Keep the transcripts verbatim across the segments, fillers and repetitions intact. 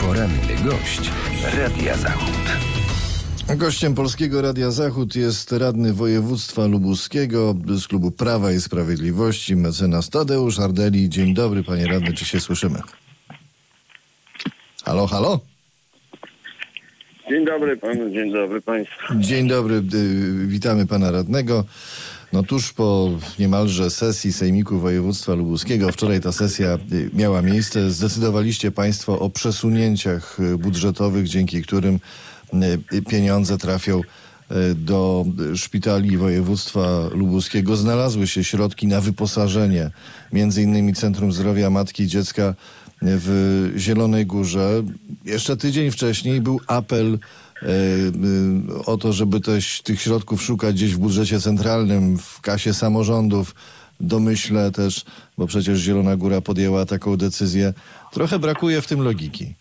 Poranny gość Radia Zachód. Gościem Polskiego Radia Zachód jest radny województwa lubuskiego z klubu Prawa i Sprawiedliwości, mecenas Tadeusz Ardeli. Dzień dobry, panie radny, czy się słyszymy? Halo, halo? Dzień dobry panu, dzień dobry państwu. Dzień dobry, witamy pana radnego. No tuż po niemalże sesji Sejmiku Województwa Lubuskiego, wczoraj ta sesja miała miejsce, zdecydowaliście państwo o przesunięciach budżetowych, dzięki którym pieniądze trafią do szpitali województwa lubuskiego. Znalazły się środki na wyposażenie między innymi Centrum Zdrowia Matki i Dziecka w Zielonej Górze. Jeszcze tydzień wcześniej był apel o to, żeby też tych środków szukać gdzieś w budżecie centralnym, w kasie samorządów. Domyślę też, bo przecież Zielona Góra podjęła taką decyzję. Trochę brakuje w tym logiki.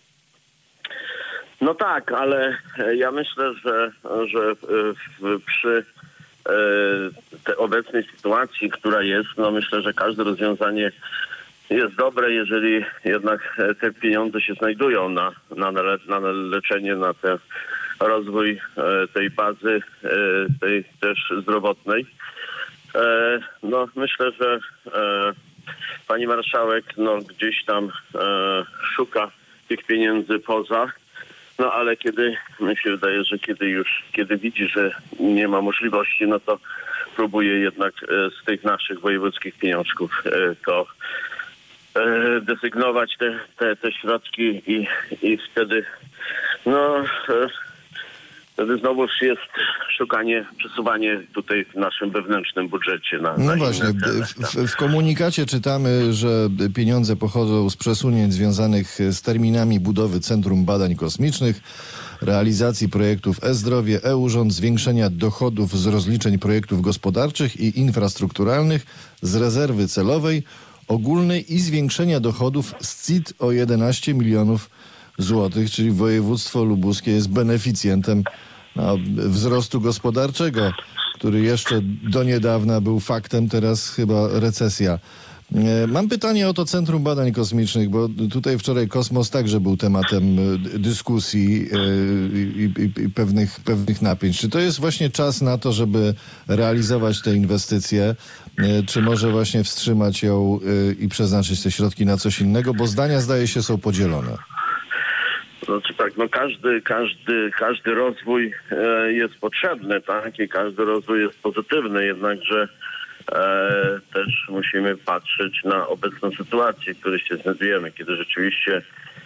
No tak, ale ja myślę, że, że w, przy e, tej obecnej sytuacji, która jest, no myślę, że każde rozwiązanie jest dobre, jeżeli jednak te pieniądze się znajdują na, na, na leczenie, na ten rozwój tej bazy, tej też zdrowotnej. No myślę, że pani marszałek no, gdzieś tam szuka tych pieniędzy poza, no ale kiedy, mi się wydaje, że kiedy już, kiedy widzi, że nie ma możliwości, no to próbuje jednak z tych naszych wojewódzkich pieniążków to desygnować te, te, te środki i, i wtedy no wtedy znowu jest szukanie, przesuwanie tutaj w naszym wewnętrznym budżecie. Na, no na właśnie, cele, w, w komunikacie czytamy, że pieniądze pochodzą z przesunięć związanych z terminami budowy Centrum Badań Kosmicznych, realizacji projektów e-zdrowie, e-urząd, zwiększenia dochodów z rozliczeń projektów gospodarczych i infrastrukturalnych, z rezerwy celowej ogólnej i zwiększenia dochodów z C I T o jedenaście milionów złotych, czyli województwo lubuskie jest beneficjentem no, wzrostu gospodarczego, który jeszcze do niedawna był faktem, teraz chyba recesja. Mam pytanie o to Centrum Badań Kosmicznych, bo tutaj wczoraj kosmos także był tematem dyskusji i, i, i pewnych, pewnych napięć. Czy to jest właśnie czas na to, żeby realizować te inwestycje, czy może właśnie wstrzymać ją i przeznaczyć te środki na coś innego, bo zdania zdaje się są podzielone. Znaczy tak, no każdy, każdy, każdy rozwój e, jest potrzebny, tak? I każdy rozwój jest pozytywny, jednakże e, też musimy patrzeć na obecną sytuację, w której się znajdujemy, kiedy rzeczywiście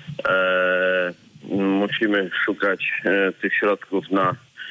e, musimy szukać e, tych środków na,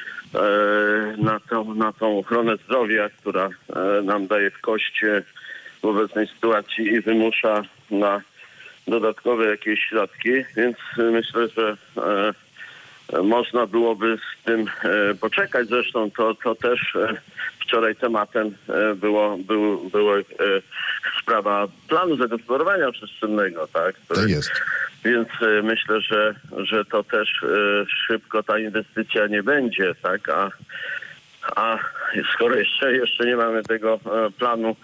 e, na, tą, na tą ochronę zdrowia, która e, nam daje w koście w obecnej sytuacji i wymusza na dodatkowe jakieś środki, więc myślę, że e, można byłoby z tym e, poczekać. Zresztą to, to też e, wczoraj tematem e, było, był, była e, sprawa planu zagospodarowania przestrzennego, tak? Tak jest. Więc e, myślę, że, że to też e, szybko ta inwestycja nie będzie, tak? A, a skoro jeszcze, jeszcze nie mamy tego e, planu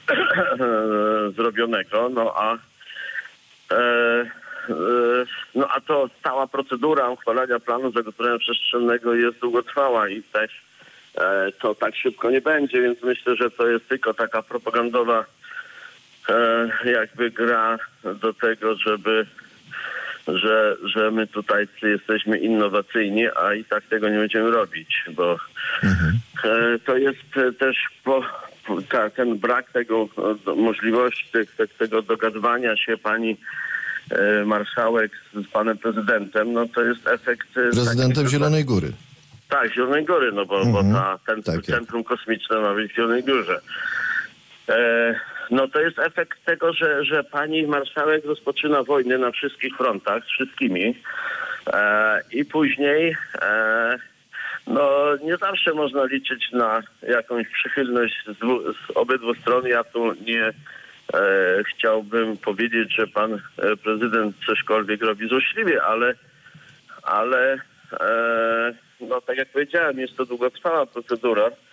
e, zrobionego, no a E, e, no a to cała procedura uchwalania planu zagospodarowania przestrzennego jest długotrwała i też e, to tak szybko nie będzie, więc myślę, że to jest tylko taka propagandowa e, jakby gra do tego, żeby że, że my tutaj jesteśmy innowacyjni, a i tak tego nie będziemy robić, bo mhm. e, to jest też po, po, ta, ten brak tego do, możliwości te, te, tego dogadywania się pani e, marszałek z, z panem prezydentem, no to jest efekt... Prezydentem taki, Zielonej Góry. Tak, Zielonej Góry, no bo, mhm. bo ta, ten, tak centrum kosmiczne ma być w Zielonej Górze. E, no to jest efekt tego, że, że pani marszałek rozpoczyna wojnę na wszystkich frontach, z wszystkimi e, i później e, no nie zawsze można liczyć na jakąś przychylność z, z obydwu stron. Ja tu nie e, chciałbym powiedzieć, że pan prezydent cośkolwiek robi złośliwie, ale ale e, no tak jak powiedziałem, jest to długotrwała procedura.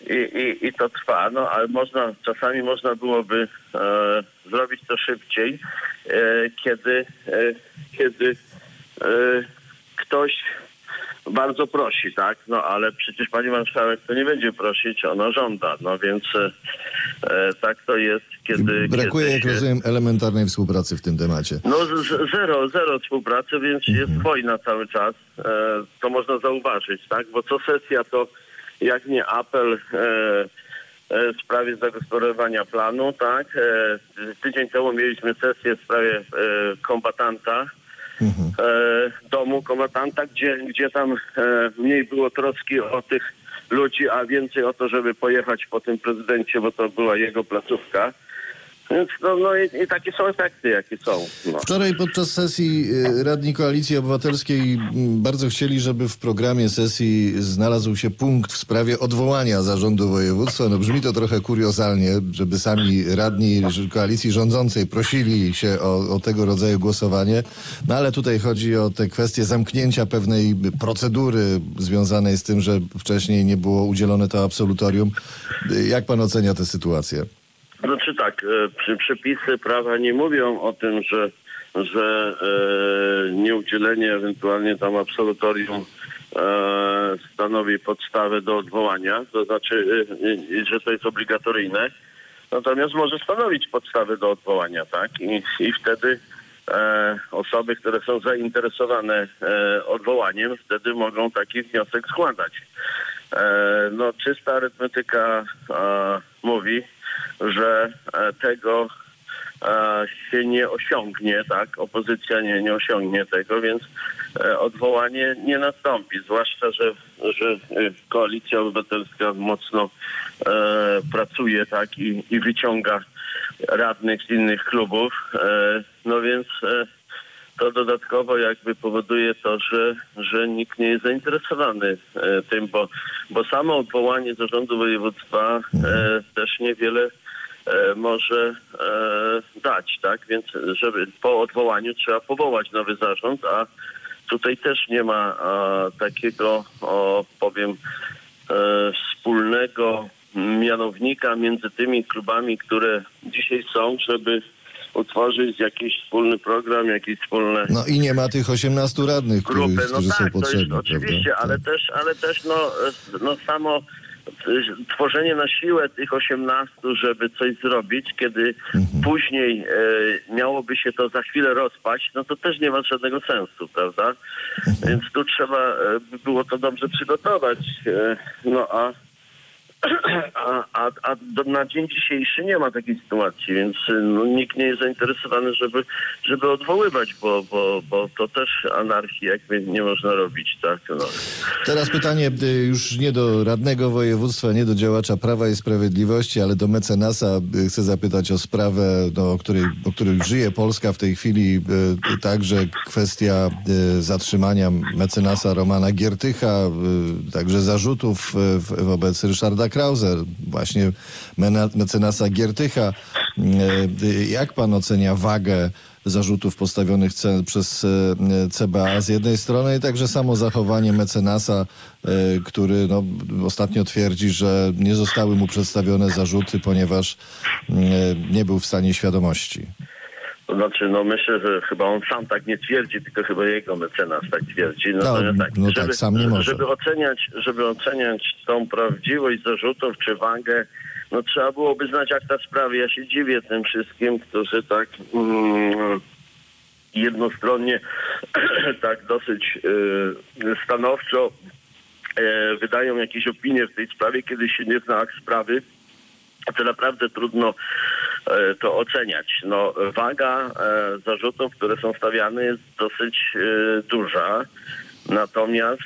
i, i, i to trwa, no ale można, czasami można byłoby e, zrobić to szybciej, e, kiedy, e, kiedy e, ktoś bardzo prosi, tak? No ale przecież pani marszałek to nie będzie prosić, ona żąda, no więc e, tak to jest, kiedy... Brakuje, kiedy jak się... rozumiem, elementarnej współpracy w tym temacie. No z, zero, zero współpracy, więc mhm. jest wojna cały czas, e, to można zauważyć, tak? Bo co sesja to jak nie apel e, e, w sprawie zagospodarowania planu, tak? E, tydzień temu mieliśmy sesję w sprawie e, kombatanta, mhm. e, domu kombatanta, gdzie, gdzie tam e, mniej było troski o tych ludzi, a więcej o to, żeby pojechać po tym prezydencie, bo to była jego placówka. Więc no, no i, i takie są efekty, jakie są. No. Wczoraj podczas sesji radni Koalicji Obywatelskiej bardzo chcieli, żeby w programie sesji znalazł się punkt w sprawie odwołania zarządu województwa. No brzmi to trochę kuriozalnie, żeby sami radni koalicji rządzącej prosili się o, o tego rodzaju głosowanie. No ale tutaj chodzi o te kwestie zamknięcia pewnej procedury związanej z tym, że wcześniej nie było udzielone to absolutorium. Jak pan ocenia tę sytuację? Znaczy tak, e, przepisy prawa nie mówią o tym, że, że e, nieudzielenie ewentualnie tam absolutorium e, stanowi podstawę do odwołania, to znaczy, e, że to jest obligatoryjne. Natomiast może stanowić podstawę do odwołania, tak? I, i wtedy e, osoby, które są zainteresowane e, odwołaniem, wtedy mogą taki wniosek składać. E, no czysta arytmetyka e, mówi, że tego się nie osiągnie, tak? Opozycja nie, nie osiągnie tego, więc odwołanie nie nastąpi. Zwłaszcza, że, że Koalicja Obywatelska mocno e, pracuje, tak? I, i wyciąga radnych z innych klubów. E, no więc e, to dodatkowo jakby powoduje to, że, że nikt nie jest zainteresowany e, tym, bo, bo samo odwołanie zarządu województwa e, też niewiele e, może e, dać, tak? Więc żeby po odwołaniu trzeba powołać nowy zarząd, a tutaj też nie ma a, takiego, o, powiem, e, wspólnego mianownika między tymi klubami, które dzisiaj są, żeby utworzyć jakiś wspólny program, jakieś wspólne... No i nie ma tych osiemnastu radnych, grupy. którzy, No którzy tak, są potrzebni. to jest oczywiście, prawda? ale też, ale też no, no samo tworzenie na siłę tych osiemnastu, żeby coś zrobić, kiedy mhm. później e, miałoby się to za chwilę rozpaść, no to też nie ma żadnego sensu, prawda? Mhm. Więc tu trzeba e, by było to dobrze przygotować. E, no a A, a, a do, na dzień dzisiejszy nie ma takiej sytuacji, więc no, nikt nie jest zainteresowany, żeby, żeby odwoływać, bo, bo, bo to też anarchii jakby nie można robić, tak? No. Teraz pytanie już nie do radnego województwa, nie do działacza Prawa i Sprawiedliwości, ale do mecenasa. Chcę zapytać o sprawę, no, o, której, o której żyje Polska w tej chwili, także kwestia zatrzymania mecenasa Romana Giertycha, także zarzutów wobec Ryszarda Krauser, właśnie mecenasa Giertycha. Jak pan ocenia wagę zarzutów postawionych przez C B A z jednej strony i także samo zachowanie mecenasa, który no, ostatnio twierdzi, że nie zostały mu przedstawione zarzuty, ponieważ nie był w stanie świadomości? To znaczy, no myślę, że chyba on sam tak nie twierdzi, tylko chyba jego mecenas tak twierdzi. No, no, tak, no żeby, tak, sam nie może. Żeby oceniać, żeby oceniać tą prawdziwość zarzutów czy wagę, no trzeba byłoby znać akta sprawy. Ja się dziwię tym wszystkim, którzy tak mm, jednostronnie, tak dosyć y, stanowczo y, wydają jakieś opinie w tej sprawie, kiedy się nie zna akt sprawy. To naprawdę trudno e, to oceniać. No, waga e, zarzutów, które są stawiane, jest dosyć e, duża. Natomiast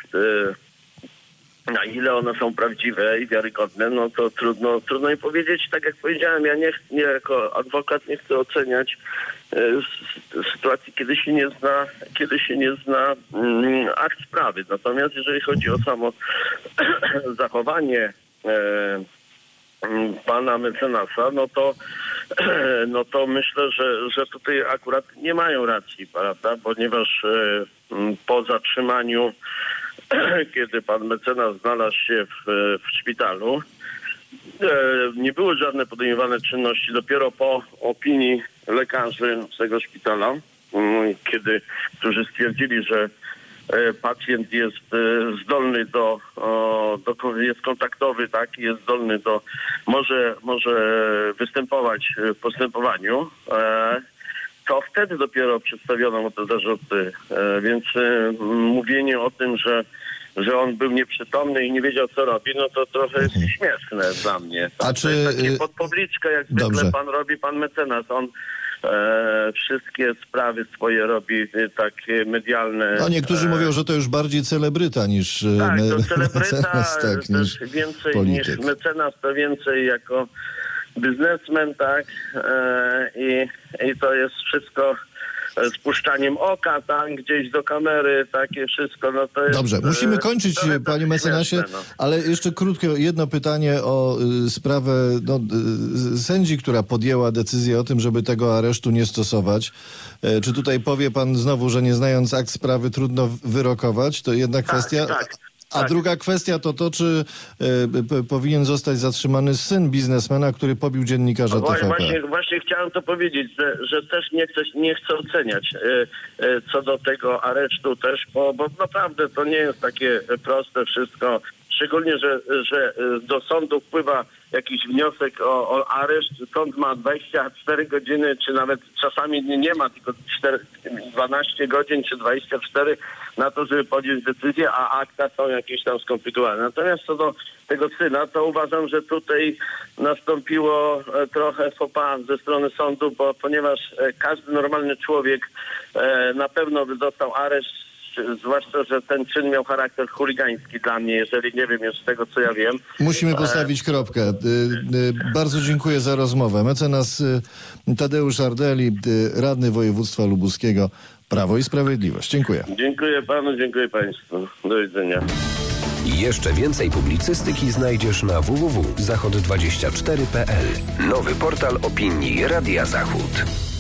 e, na ile one są prawdziwe i wiarygodne, no to trudno, trudno mi powiedzieć. Tak jak powiedziałem, ja nie, nie jako adwokat nie chcę oceniać e, sytuacji, kiedy się nie zna, kiedy się nie zna mm, akt sprawy. Natomiast jeżeli chodzi o samo zachowanie e, pana mecenasa, no to, no to myślę, że, że tutaj akurat nie mają racji, prawda? Ponieważ e, po zatrzymaniu, kiedy pan mecenas znalazł się w, w szpitalu, nie były żadne podejmowane czynności. Dopiero po opinii lekarzy z tego szpitala, kiedy, którzy stwierdzili, że pacjent jest zdolny do, do jest kontaktowy, tak, jest zdolny do, może, może występować w postępowaniu, to wtedy dopiero przedstawiono mu te zarzuty. Więc mówienie o tym, że że on był nieprzytomny i nie wiedział, co robi, no to trochę jest śmieszne dla mnie. A to czy... jest takie podpubliczka, jak zwykle Dobrze. pan robi, pan mecenas. On e, wszystkie sprawy swoje robi e, takie medialne. No niektórzy e, mówią, że to już bardziej celebryta niż tak, me- to celebryta, mecenas, tak, też niż więcej polityk. niż mecenas, to więcej jako biznesmen, tak, e, i, i to jest wszystko z puszczaniem oka, tak, gdzieś do kamery, takie wszystko, no to jest... Dobrze, musimy kończyć, trochę panie tak mecenasie, śmieszne, no. ale jeszcze krótko jedno pytanie o y, sprawę no, y, sędzi, która podjęła decyzję o tym, żeby tego aresztu nie stosować. E, czy tutaj powie pan znowu, że nie znając akt sprawy trudno wyrokować? To jedna Tak, kwestia. tak. A Tak. druga kwestia to to, czy y, p, powinien zostać zatrzymany syn biznesmena, który pobił dziennikarza Właśnie, T V P. właśnie, właśnie chciałem to powiedzieć, że, że też nie chcę, nie chcę oceniać e, e, co do tego aresztu też, bo, bo naprawdę to nie jest takie proste wszystko. Szczególnie, że, że do sądu wpływa jakiś wniosek o, o areszt. Sąd ma dwadzieścia cztery godziny, czy nawet czasami nie, nie ma, tylko cztery, dwanaście godzin, czy dwadzieścia cztery na to, żeby podjąć decyzję, a akta są jakieś tam skomplikowane. Natomiast co do tego syna, to uważam, że tutaj nastąpiło trochę faux pas ze strony sądu, bo ponieważ każdy normalny człowiek na pewno by dostał areszt, zwłaszcza, że ten czyn miał charakter chuligański dla mnie, jeżeli nie wiem już z tego, co ja wiem. Musimy postawić kropkę. Y, y, bardzo dziękuję za rozmowę. Mecenas y, Tadeusz Ardeli, y, radny województwa lubuskiego, Prawo i Sprawiedliwość. Dziękuję. Dziękuję panu, dziękuję państwu. Do widzenia. Jeszcze więcej publicystyki znajdziesz na w w w kropka zachod dwadzieścia cztery kropka p l. Nowy portal opinii Radia Zachód.